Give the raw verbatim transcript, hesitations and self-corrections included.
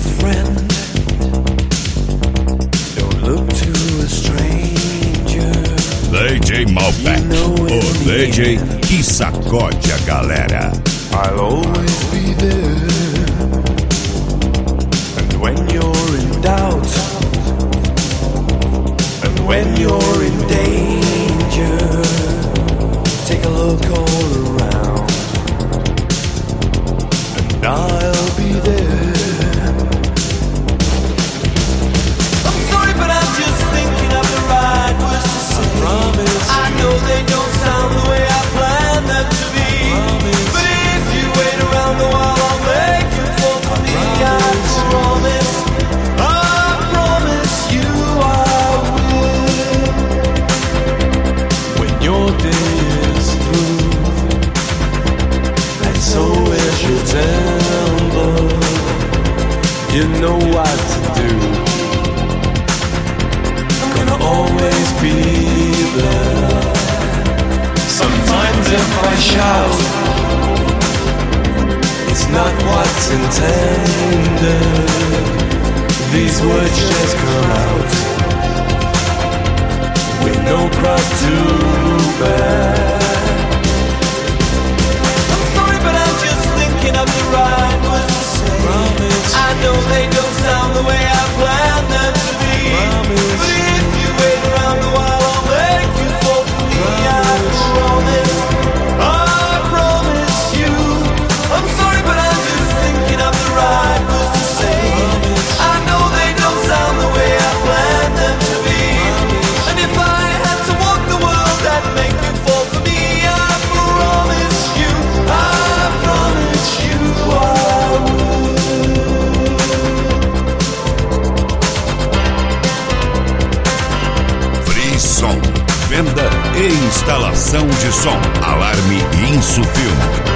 D J Malbec, o D J que sacode a galera. I'll always be there. And when you're in doubt, and when you're in danger, take a look all around, and I'll be there. I'm sorry, but I'm just thinking of the right words to say. I promise. I know they don't sound the way I planned them to be. Promise. But if you wait around a while, I'll make you fall for me. Promise. I promise. I promise you I will. When your day is through, and so is your temper, you know what to do. I'm gonna always be there. Sometimes if I shout, it's not what's intended. These words just come out with no cross to bear. I'm sorry, but I'm just thinking of the right words to say. Promise. I know they don't sound the way I planned them to be. Promise. But if you wait around a while, I'll make you fall for me. Promise. I promise. I promise you. I'm sorry, but I'm just thinking of the right words to say. Promise. I know they don't sound the way I planned them to be. Promise. And if I had to walk the world, I'd make you fall for me. I promise you. I promise you I will. Frisson, venda e instalação de som. Alarme Insufilm.